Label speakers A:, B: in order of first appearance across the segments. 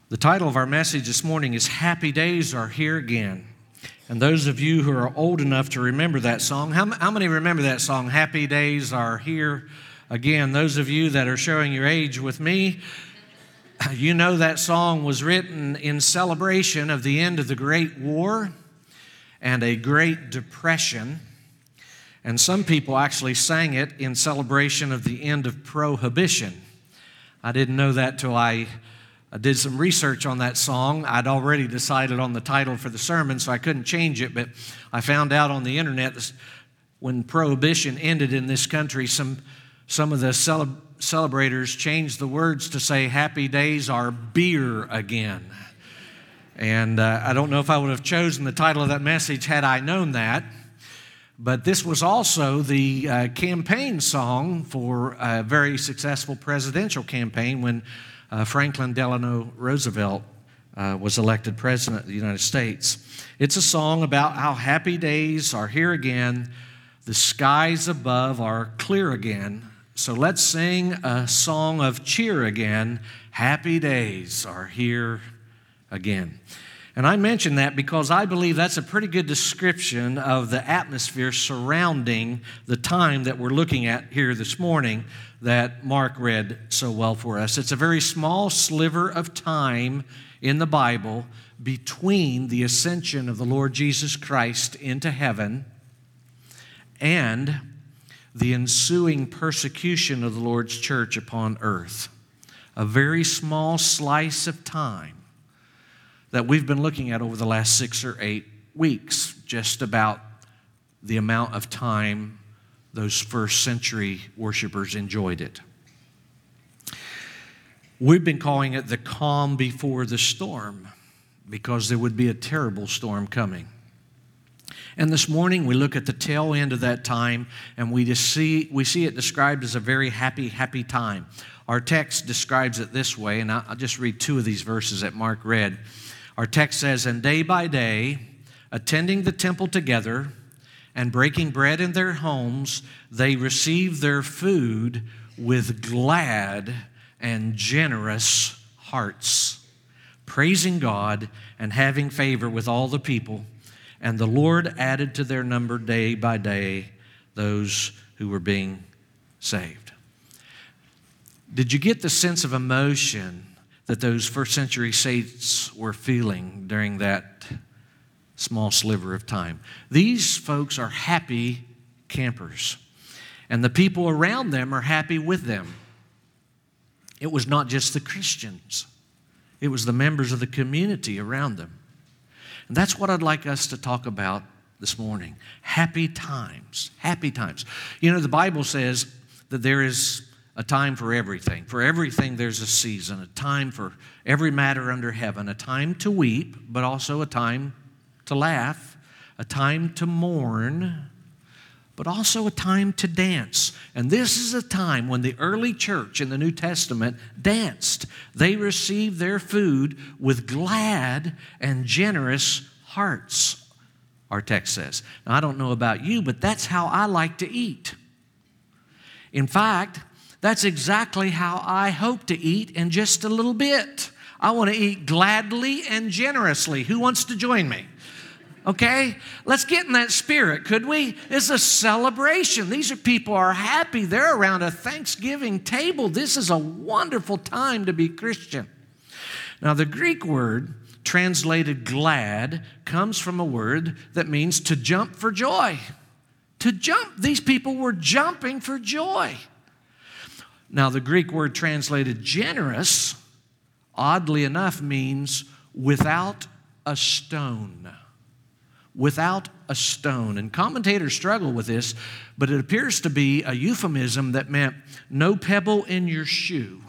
A: The title of our message this morning is Happy Days Are Here Again. And those of you who are old enough to remember that song, how many remember that song, Happy Days Are Here Again? Those of you that are showing your age with me, you know that song was written in celebration of the end of the Great War and a Great Depression. And some people actually sang it in celebration of the end of Prohibition. I didn't know that till I did some research on that song. I'd already decided on the title for the sermon, so I couldn't change it, but I found out on the internet when Prohibition ended in this country, some of the celebrators changed the words to say, Happy Days Are Beer Again. And I don't know if I would have chosen the title of that message had I known that, but this was also the campaign song for a very successful presidential campaign when Franklin Delano Roosevelt was elected president of the United States. It's a song about how happy days are here again. The skies above are clear again. So let's sing a song of cheer again. Happy days are here again. And I mention that because I believe that's a pretty good description of the atmosphere surrounding the time that we're looking at here this morning that Mark read so well for us. It's a very small sliver of time in the Bible between the ascension of the Lord Jesus Christ into heaven and the ensuing persecution of the Lord's church upon earth. A very small slice of time that we've been looking at over the last 6 or 8 weeks, just about the amount of time those first century worshipers enjoyed it. We've been calling it the calm before the storm because there would be a terrible storm coming. And this morning we look at the tail end of that time and we see it described as a very happy time. Our text describes it this way, and I'll just read 2 of these verses that Mark read. Our text says, and day by day, attending the temple together and breaking bread in their homes, they received their food with glad and generous hearts, praising God and having favor with all the people. And the Lord added to their number day by day those who were being saved. Did you get the sense of emotion that those first century saints were feeling during that small sliver of time? These folks are happy campers, and the people around them are happy with them. It was not just the Christians. It was the members of the community around them. And that's what I'd like us to talk about this morning. Happy times. Happy times. You know, the Bible says that there is a time for everything. For everything, there's a season, a time for every matter under heaven, a time to weep, but also a time to laugh, a time to mourn, but also a time to dance. And this is a time when the early church in the New Testament danced. They received their food with glad and generous hearts, our text says. Now, I don't know about you, but that's how I like to eat. In fact, that's exactly how I hope to eat in just a little bit. I want to eat gladly and generously. Who wants to join me? Okay? Let's get in that spirit, could we? It's a celebration. These are people are happy. They're around a Thanksgiving table. This is a wonderful time to be Christian. Now, the Greek word translated glad comes from a word that means to jump for joy. To jump. These people were jumping for joy. Now, the Greek word translated generous, oddly enough, means without a stone. Without a stone. And commentators struggle with this, but it appears to be a euphemism that meant no pebble in your shoe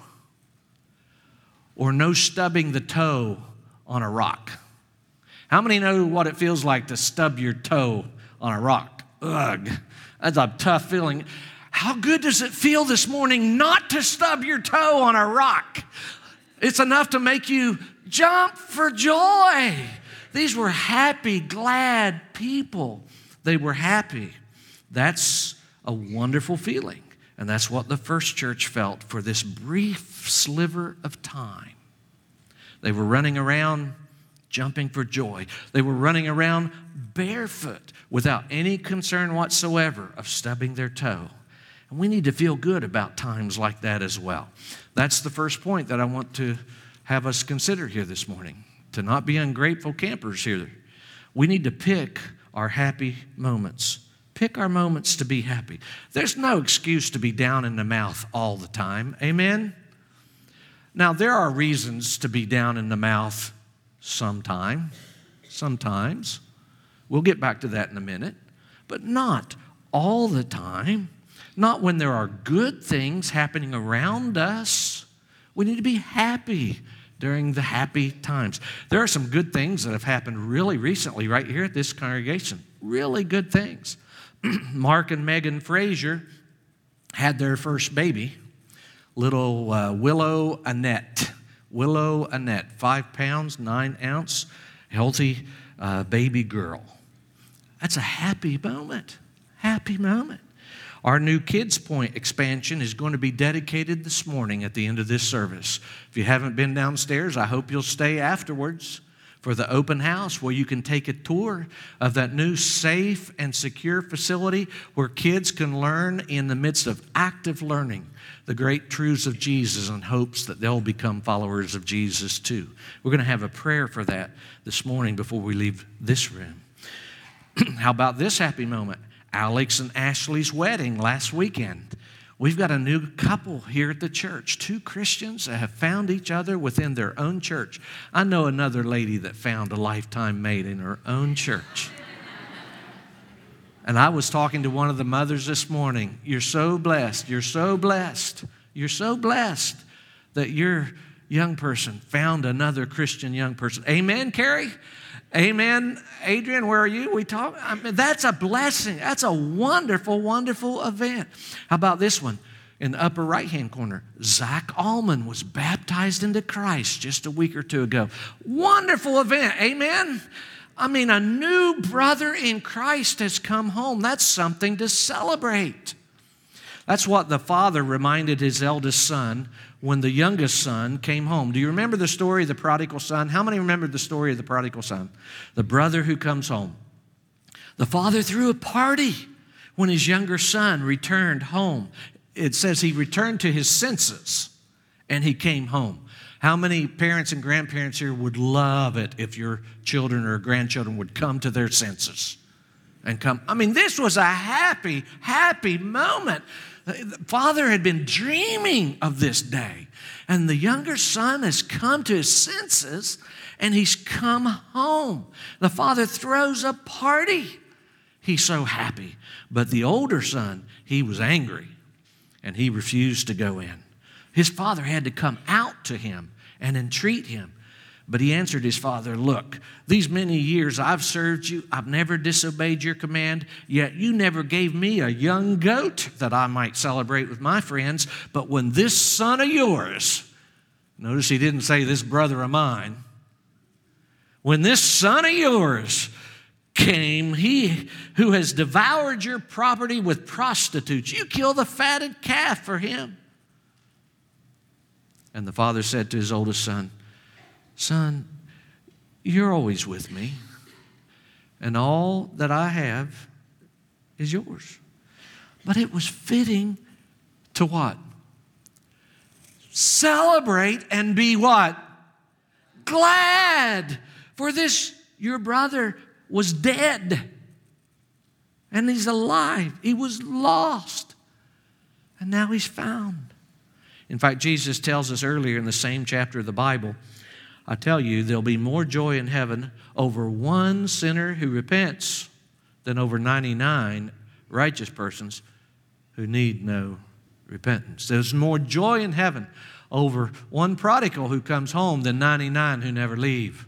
A: or no stubbing the toe on a rock. How many know what it feels like to stub your toe on a rock? Ugh, that's a tough feeling. How good does it feel this morning not to stub your toe on a rock? It's enough to make you jump for joy. These were happy, glad people. They were happy. That's a wonderful feeling. And that's what the first church felt for this brief sliver of time. They were running around jumping for joy. They were running around barefoot without any concern whatsoever of stubbing their toe. And we need to feel good about times like that as well. That's the first point that I want to have us consider here this morning, to not be ungrateful campers here. We need to pick our happy moments. Pick our moments to be happy. There's no excuse to be down in the mouth all the time. Amen? Now, there are reasons to be down in the mouth sometimes. We'll get back to that in a minute. But not all the time. Not when there are good things happening around us. We need to be happy during the happy times. There are some good things that have happened really recently right here at this congregation. Really good things. Mark and Megan Frazier had their first baby, little Willow Annette. Willow Annette, 5 pounds, 9 ounce, healthy baby girl. That's a happy moment. Happy moment. Our new Kids Point expansion is going to be dedicated this morning at the end of this service. If you haven't been downstairs, I hope you'll stay afterwards for the open house where you can take a tour of that new safe and secure facility where kids can learn in the midst of active learning the great truths of Jesus in hopes that they'll become followers of Jesus too. We're going to have a prayer for that this morning before we leave this room. How about this happy moment? Alex and Ashley's wedding last weekend. We've got a new couple here at the church, 2 Christians that have found each other within their own church. I know another lady that found a lifetime mate in her own church. And I was talking to one of the mothers this morning. You're so blessed. You're so blessed. You're so blessed that your young person found another Christian young person. Amen, Carrie? Amen. Adrian, where are you? That's a blessing. That's a wonderful, wonderful event. How about this one? In the upper right-hand corner, Zach Allman was baptized into Christ just a week or 2 ago. Wonderful event. Amen. A new brother in Christ has come home. That's something to celebrate. That's what the father reminded his eldest son when the youngest son came home. Do you remember the story of the prodigal son? How many remember the story of the prodigal son? The brother who comes home. The father threw a party when his younger son returned home. It says he returned to his senses and he came home. How many parents and grandparents here would love it if your children or grandchildren would come to their senses and come? This was a happy, happy moment. The father had been dreaming of this day, and the younger son has come to his senses, and he's come home. The father throws a party. He's so happy. But the older son, he was angry, and he refused to go in. His father had to come out to him and entreat him. But he answered his father, look, these many years I've served you. I've never disobeyed your command, yet you never gave me a young goat that I might celebrate with my friends. But when this son of yours, notice he didn't say this brother of mine, when this son of yours came, he who has devoured your property with prostitutes, you kill the fatted calf for him. And the father said to his oldest son, son, you're always with me, and all that I have is yours. But it was fitting to what? Celebrate and be what? Glad. For this, your brother was dead, and he's alive. He was lost, and now he's found. In fact, Jesus tells us earlier in the same chapter of the Bible, I tell you, there'll be more joy in heaven over one sinner who repents than over 99 righteous persons who need no repentance. There's more joy in heaven over one prodigal who comes home than 99 who never leave.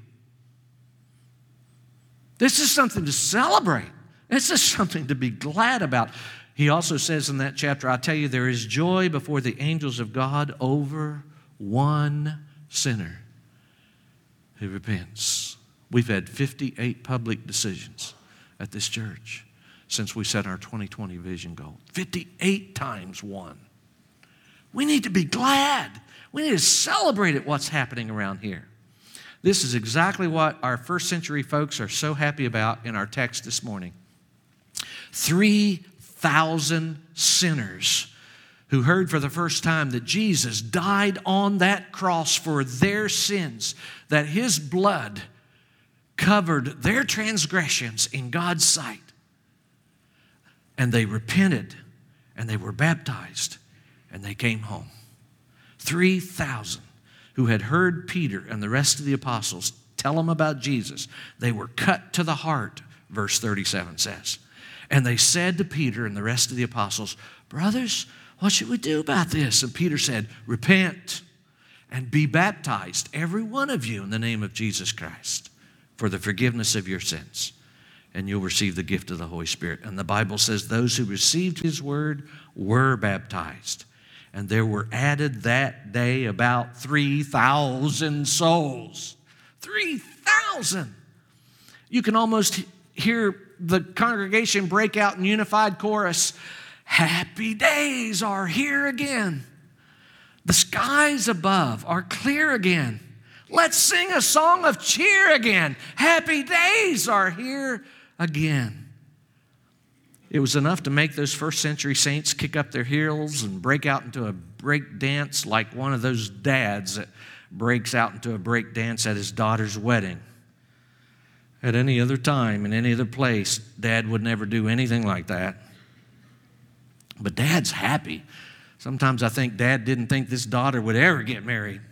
A: This is something to celebrate. This is something to be glad about. He also says in that chapter, I tell you, there is joy before the angels of God over one sinner who repents. We've had 58 public decisions at this church since we set our 2020 vision goal. 58 times one. We need to be glad. We need to celebrate at what's happening around here. This is exactly what our first century folks are so happy about in our text this morning. 3,000 sinners who heard for the first time that Jesus died on that cross for their sins, that his blood covered their transgressions in God's sight. And they repented, and they were baptized, and they came home. 3,000 who had heard Peter and the rest of the apostles tell them about Jesus. They were cut to the heart, verse 37 says. And they said to Peter and the rest of the apostles, "Brothers, what should we do about this?" And Peter said, "Repent and be baptized, every one of you, in the name of Jesus Christ, for the forgiveness of your sins, and you'll receive the gift of the Holy Spirit." And the Bible says those who received his word were baptized. And there were added that day about 3,000 souls. 3,000! You can almost hear the congregation break out in unified chorus. Happy days are here again. The skies above are clear again. Let's sing a song of cheer again. Happy days are here again. It was enough to make those first century saints kick up their heels and break out into a break dance like one of those dads that breaks out into a break dance at his daughter's wedding. At any other time, in any other place, Dad would never do anything like that. But Dad's happy. Sometimes I think Dad didn't think this daughter would ever get married.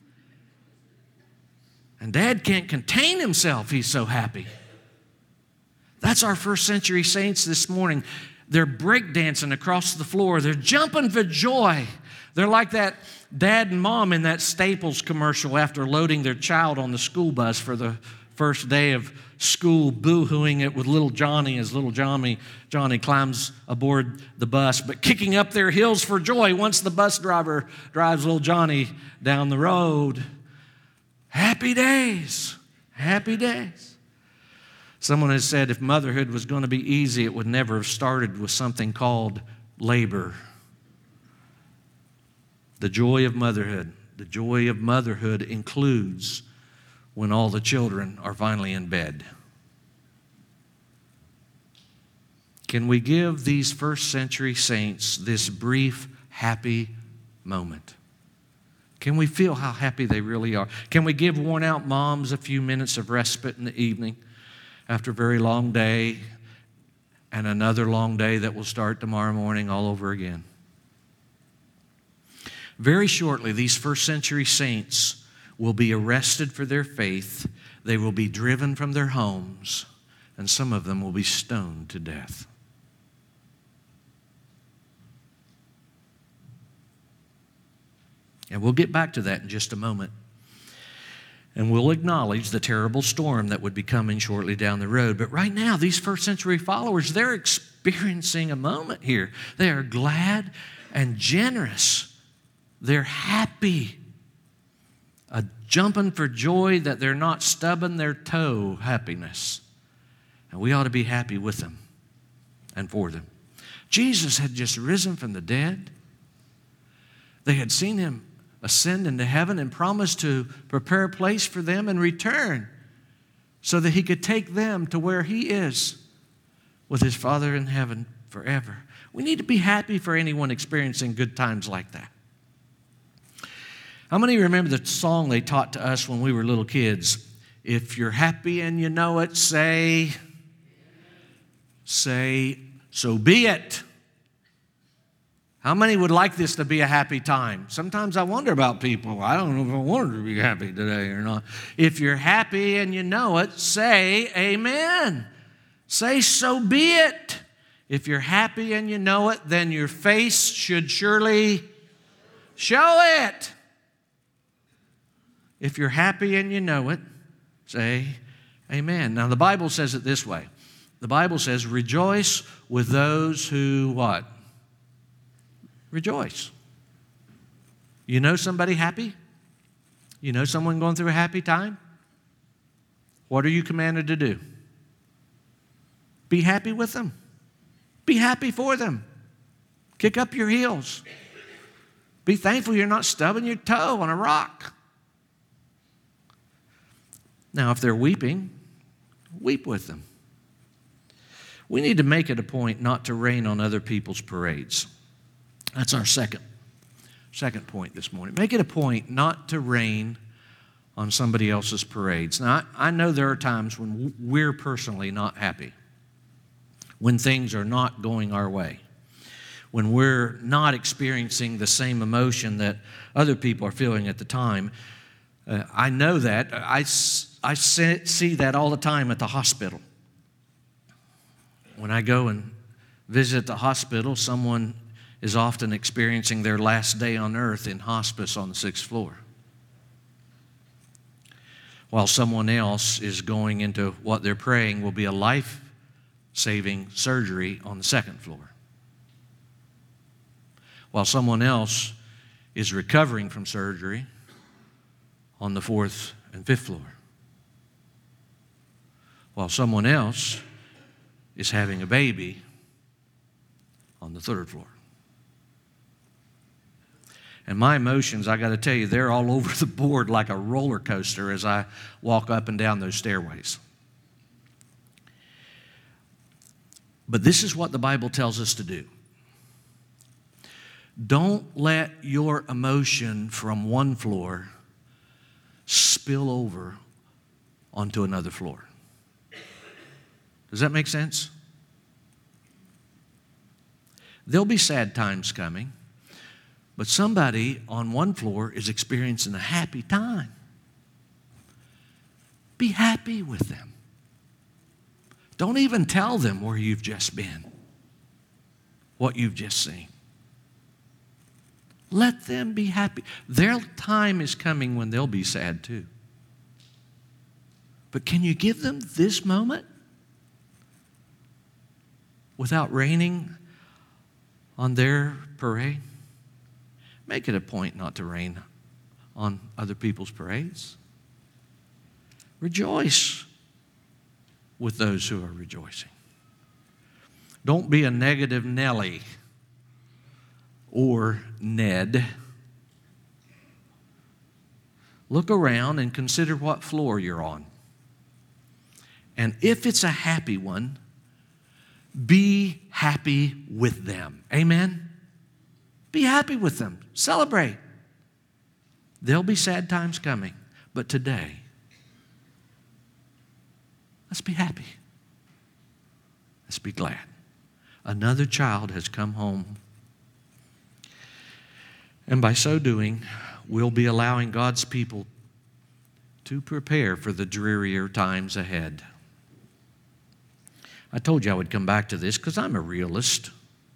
A: And Dad can't contain himself. He's so happy. That's our first century saints this morning. They're breakdancing across the floor. They're jumping for joy. They're like that dad and mom in that Staples commercial after loading their child on the school bus for the first day of school, boo-hooing it with little Johnny as little Johnny climbs aboard the bus, but kicking up their heels for joy once the bus driver drives little Johnny down the road. Happy days. Happy days. Someone has said if motherhood was going to be easy, it would never have started with something called labor. The joy of motherhood. The joy of motherhood includes when all the children are finally in bed. Can we give these first century saints this brief, happy moment? Can we feel how happy they really are? Can we give worn out moms a few minutes of respite in the evening after a very long day and another long day that will start tomorrow morning all over again? Very shortly, these first century saints will be arrested for their faith. They will be driven from their homes, and some of them will be stoned to death. And we'll get back to that in just a moment. And we'll acknowledge the terrible storm that would be coming shortly down the road. But right now, these first century followers, they're experiencing a moment here. They are glad and generous. They're happy. A jumping for joy that they're not stubbing their toe happiness. And we ought to be happy with them and for them. Jesus had just risen from the dead. They had seen him ascend into heaven and promised to prepare a place for them and return so that he could take them to where he is with his Father in heaven forever. We need to be happy for anyone experiencing good times like that. How many remember the song they taught to us when we were little kids? If you're happy and you know it, say, so be it. How many would like this to be a happy time? Sometimes I wonder about people. I don't know if I want to be happy today or not. If you're happy and you know it, say amen. Say so be it. If you're happy and you know it, then your face should surely show it. If you're happy and you know it, say amen. Now the Bible says it this way. The Bible says, rejoice with those who what? Rejoice. You know somebody happy? You know someone going through a happy time? What are you commanded to do? Be happy with them. Be happy for them. Kick up your heels. Be thankful you're not stubbing your toe on a rock. Now, if they're weeping, weep with them. We need to make it a point not to rain on other people's parades. That's our second point this morning. Make it a point not to rain on somebody else's parades. Now, I know there are times when we're personally not happy, when things are not going our way, when we're not experiencing the same emotion that other people are feeling at the time. I know that. I see that all the time at the hospital. When I go and visit the hospital, someone is often experiencing their last day on earth in hospice on the 6th floor, while someone else is going into what they're praying will be a life-saving surgery on the 2nd floor, while someone else is recovering from surgery on the 4th and 5th floor, while someone else is having a baby on the 3rd floor. And my emotions, I got to tell you, they're all over the board like a roller coaster as I walk up and down those stairways. But this is what the Bible tells us to do. Don't let your emotion from one floor spill over onto another floor. Does that make sense? There'll be sad times coming, but somebody on one floor is experiencing a happy time. Be happy with them. Don't even tell them where you've just been, what you've just seen. Let them be happy. Their time is coming when they'll be sad too. But can you give them this moment without raining on their parade? Make it a point not to rain on other people's parades. Rejoice with those who are rejoicing. Don't be a negative Nelly or Ned. Look around and consider what floor you're on. And if it's a happy one, be happy with them. Amen? Be happy with them. Celebrate. There'll be sad times coming, but today, let's be happy. Let's be glad. Another child has come home. And by so doing, we'll be allowing God's people to prepare for the drearier times ahead. I told you I would come back to this because I'm a realist.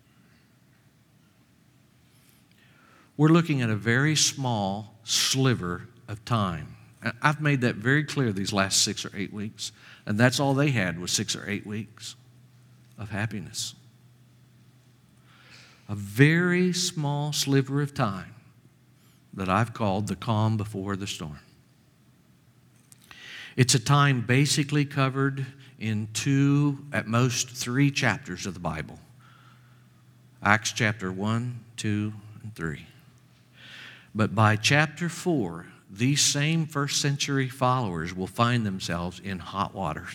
A: We're looking at a very small sliver of time. I've made that very clear these last 6 or 8 weeks. And that's all they had was 6 or 8 weeks of happiness. A very small sliver of time that I've called the calm before the storm. It's a time basically covered in 2, at most 3 chapters of the Bible. Acts chapter 1, 2, and 3. But by chapter 4, these same first century followers will find themselves in hot water.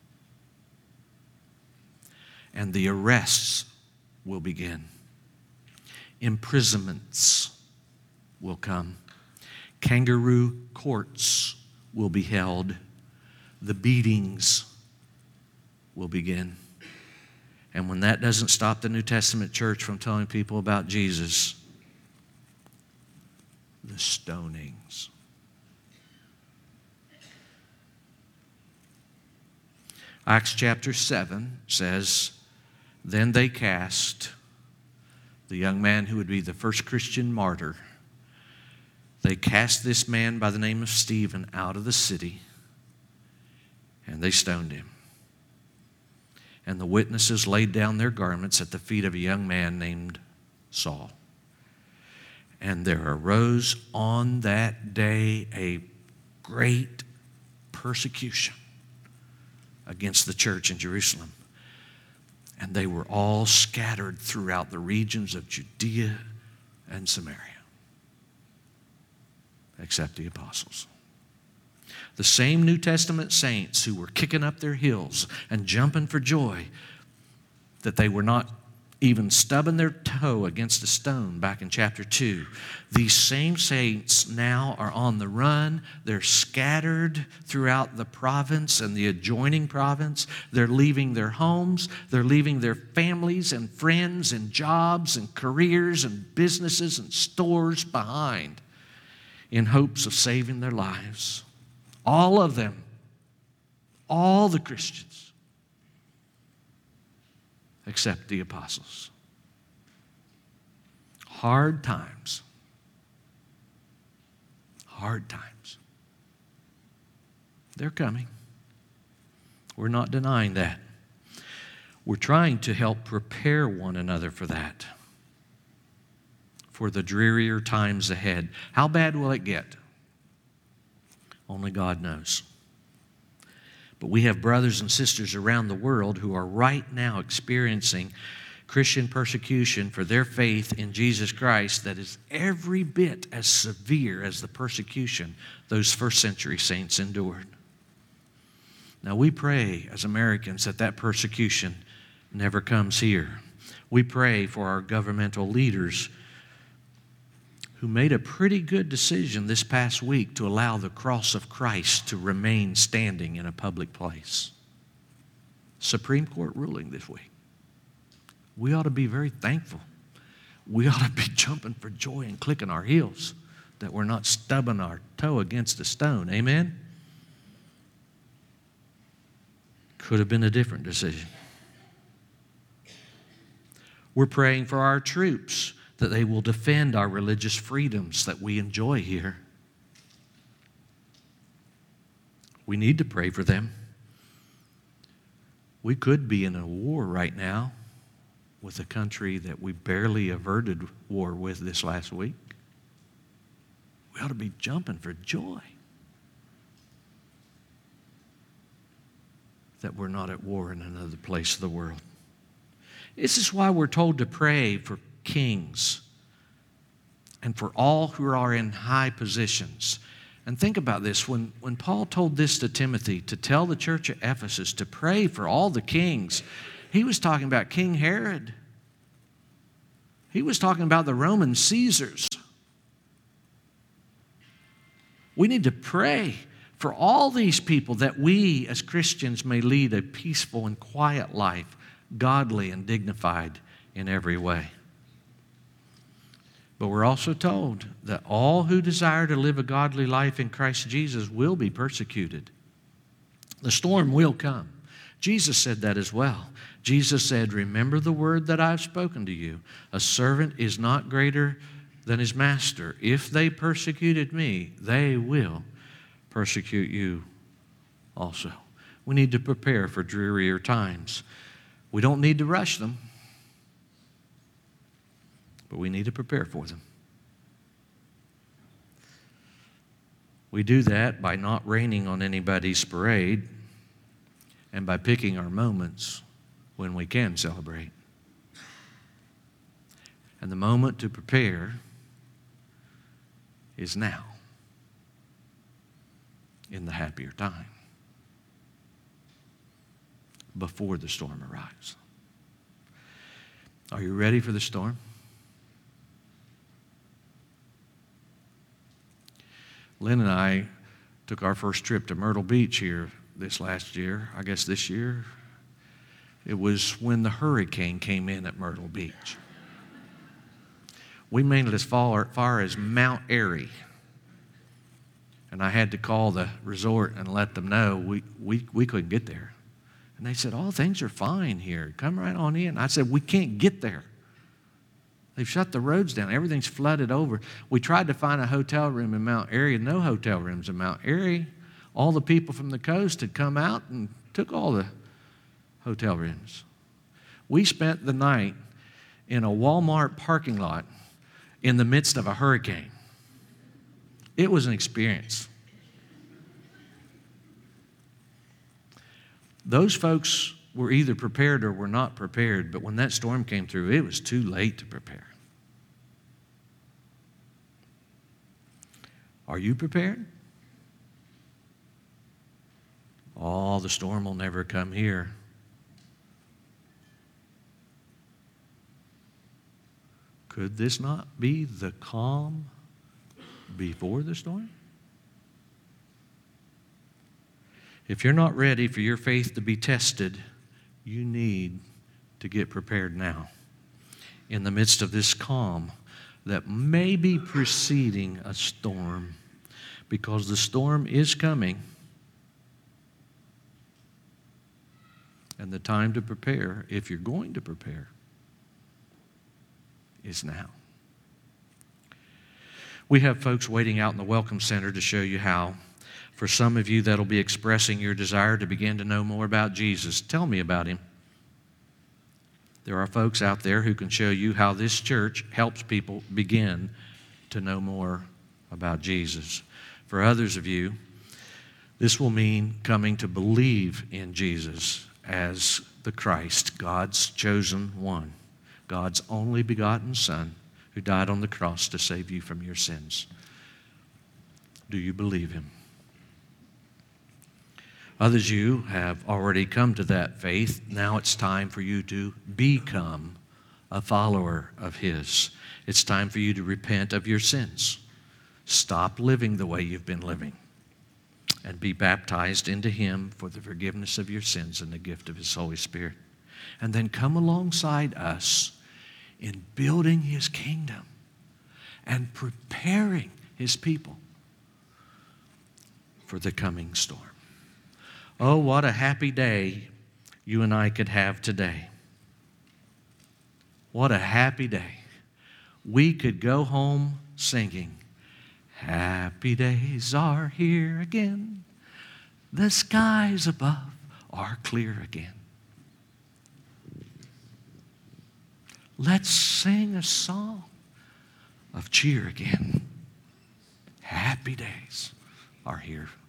A: And the arrests will begin. Imprisonments will come. Kangaroo courts will be held. The beatings will begin. And when that doesn't stop the New Testament church from telling people about Jesus, the stonings. Acts chapter 7 says, then they cast the young man who would be the first Christian martyr. They cast this man by the name of Stephen out of the city, and they stoned him. And the witnesses laid down their garments at the feet of a young man named Saul. And there arose on that day a great persecution against the church in Jerusalem. And they were all scattered throughout the regions of Judea and Samaria, except the apostles. The same New Testament saints who were kicking up their heels and jumping for joy that they were not even stubbing their toe against a stone back in chapter 2. These same saints now are on the run. They're scattered throughout the province and the adjoining province. They're leaving their homes. They're leaving their families and friends and jobs and careers and businesses and stores behind in hopes of saving their lives. All of them, all the Christians, except the apostles. Hard times. Hard times. They're coming. We're not denying that. We're trying to help prepare one another for that, for the drearier times ahead. How bad will it get? Only God knows. But we have brothers and sisters around the world who are right now experiencing Christian persecution for their faith in Jesus Christ that is every bit as severe as the persecution those first century saints endured. Now we pray as Americans that that persecution never comes here. We pray for our governmental leaders who made a pretty good decision this past week to allow the cross of Christ to remain standing in a public place. Supreme Court ruling this week. We ought to be very thankful. We ought to be jumping for joy and clicking our heels that we're not stubbing our toe against a stone. Amen? Could have been a different decision. We're praying for our troops that they will defend our religious freedoms that we enjoy here. We need to pray for them. We could be in a war right now with a country that we barely averted war with this last week. We ought to be jumping for joy that we're not at war in another place of the world. This is why we're told to pray for kings and for all who are in high positions. And think about this. When Paul told this to Timothy, to tell the church at Ephesus to pray for all the kings, he was talking about King Herod. He was talking about the Roman Caesars. We need to pray for all these people that we as Christians may lead a peaceful and quiet life, godly and dignified in every way. But we're also told that all who desire to live a godly life in Christ Jesus will be persecuted. The storm will come. Jesus said that as well. Jesus said, "Remember the word that I've spoken to you. A servant is not greater than his master. If they persecuted me, they will persecute you also." We need to prepare for drearier times. We don't need to rush them, but we need to prepare for them. We do that by not raining on anybody's parade and by picking our moments when we can celebrate. And the moment to prepare is now, in the happier time, before the storm arrives. Are you ready for the storm? Lynn and I took our first trip to Myrtle Beach here this last year. I guess this year. It was when the hurricane came in at Myrtle Beach. We made it as far as Mount Airy. And I had to call the resort and let them know we couldn't get there. And they said, "Oh, things are fine here. Come right on in." I said, "We can't get there. They've shut the roads down. Everything's flooded over." We tried to find a hotel room in Mount Airy. No hotel rooms in Mount Airy. All the people from the coast had come out and took all the hotel rooms. We spent the night in a Walmart parking lot in the midst of a hurricane. It was an experience. Those folks were either prepared or were not prepared, but when that storm came through, it was too late to prepare. Are you prepared? oh, the storm will never come here. Could this not be the calm before the storm? If you're not ready for your faith to be tested, you need to get prepared now. In the midst of this calm that may be preceding a storm, because the storm is coming, and the time to prepare, if you're going to prepare, is now. We have folks waiting out in the Welcome Center to show you how. For some of you, that'll be expressing your desire to begin to know more about Jesus. Tell me about him. There are folks out there who can show you how this church helps people begin to know more about Jesus. For others of you, this will mean coming to believe in Jesus as the Christ, God's chosen one, God's only begotten Son, who died on the cross to save you from your sins. Do you believe him? Others of you have already come to that faith. Now it's time for you to become a follower of his. It's time for you to repent of your sins. Stop living the way you've been living and be baptized into him for the forgiveness of your sins and the gift of his Holy Spirit. And then come alongside us in building his kingdom and preparing his people for the coming storm. Oh, what a happy day you and I could have today. What a happy day. We could go home singing, happy days are here again. The skies above are clear again. Let's sing a song of cheer again. Happy days are here